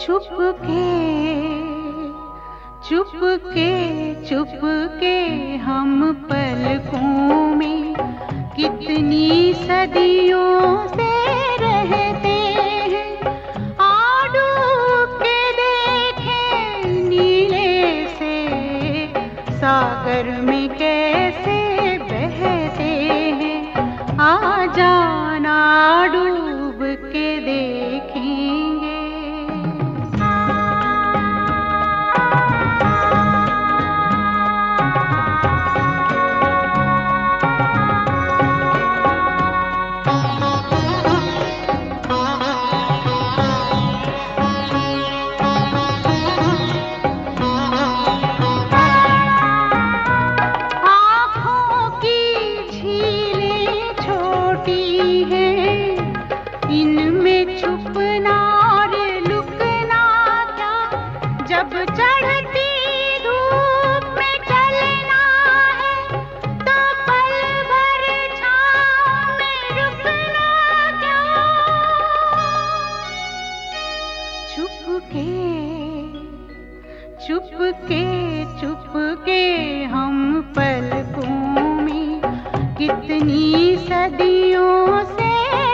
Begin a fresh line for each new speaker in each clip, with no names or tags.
चुपके चुपके चुपके हम पलकों में कितनी सदियों से रहते हैं। आ डूब के देखें नीले से सागर में कैसे बहते हैं। आ जाना डूब के देखेंगे। इनमें छुपना और लुकना क्या, जब चढ़ती धूप में चलना है तो पल भर छाँव में रुकना क्या। चुपके चुपके चुपके हम पलकों में कितनी सदियों से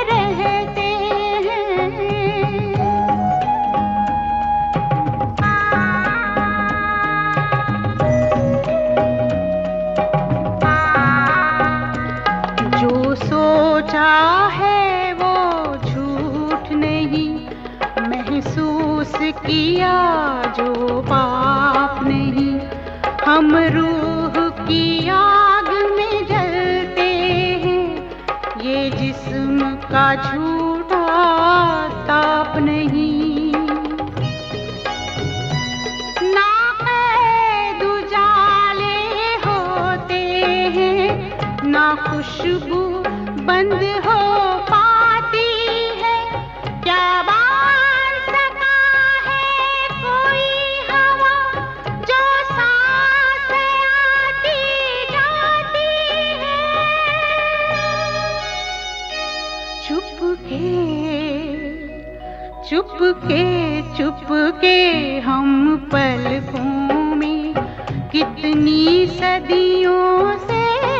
सोचा है वो झूठ नहीं, महसूस किया जो पाप नहीं। हम रूह की आग में जलते हैं, ये जिस्म का झूठा ताप नहीं। ना कैद उजाले होते हैं, ना खुशबू बंद हो पाती है। क्या बांध सका है कोई हवा जो सांस आती जाती है। चुपके चुपके चुपके हम पलकों में कितनी सदियों से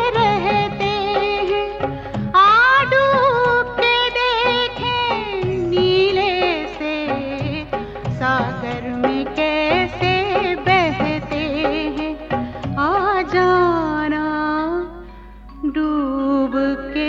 सागर में कैसे बहते हैं। आ जाना डूब के